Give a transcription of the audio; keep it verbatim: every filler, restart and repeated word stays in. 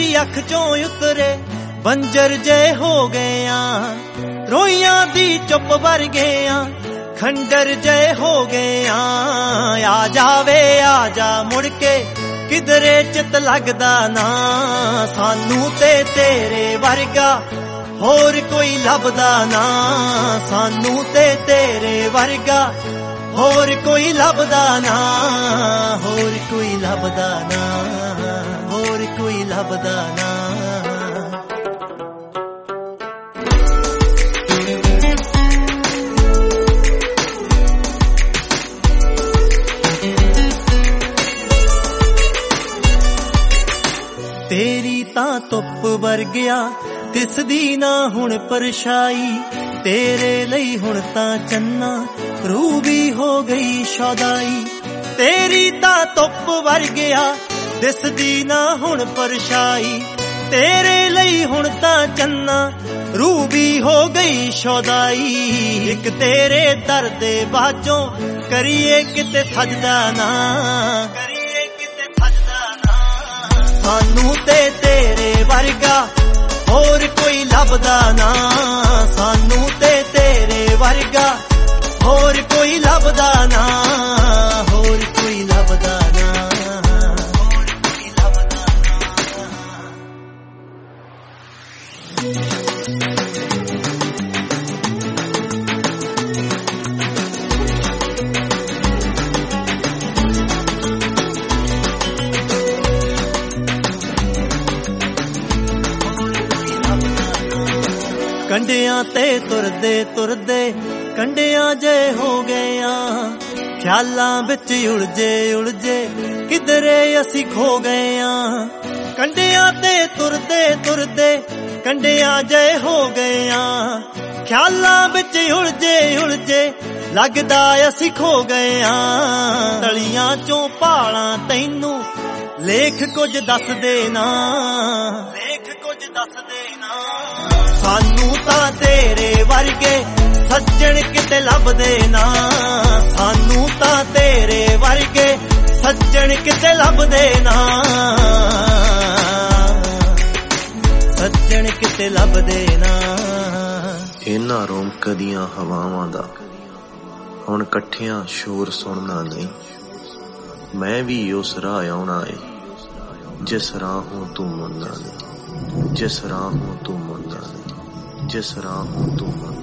तेरी अख चों उतरे बंजर जे हो गए रोइयां दी चुप वर गए खंडर जे हो गए आ जावे आ जा मुड़ के किधरे चित लगदा ना सानू ते तेरे वर्गा होर कोई लभदा ना सानू ते तेरे वर्गा होर कोई लभदा ना होर कोई लभदा ना होर कोई लभदा ना। तेरी तां धुप वर्गिया दिसदी ना हुण परछाई तेरे लई हुण तां चन्ना रूह भी हो गई शौदाई। तेरी तां धुप वर्गिया दिसदी ना हुण परछाई तेरे लई हुण तां चन्ना रूह भी हो गई शौदाई। एक तेरे दर दे बाजों करिए किते सजदा ना करिए किते सजदा ना सानू ते तेरे वर्गा होर कोई लभदा ना सानू ते तेरे वर्गा होर कोई लभदा ना होर कोई लभदा ना होर कोई लभदा कंडियां ते तुरदे तुरदे कंडियां जे हो गए ख्यालां बिच उलझे उलझे किधरे असी खो गए कंडियां ते तुरदे तुरदे कंडियां जे हो गए ख्यालां बिच उलझे उलझे लगदा असी खो गए तलियां चों भालां तैनू लेख कुछ दस देना लेख कुछ दस देना सानू तां तेरे वर्गे सज्जण किते लभदे ना सानू तां तेरे वर्गे सज्जण किते लभदे ना सज्जण किते लभदे ना। इन्हां रोमकदियां हवावां दा हुण कट्ठियां शोर सुनना नहीं मैं भी उस राह आउणा है जिस राहों तू मुड़ना नहीं जिस राहों तू मुड़ना नहीं जिस राहों तू मुड़ना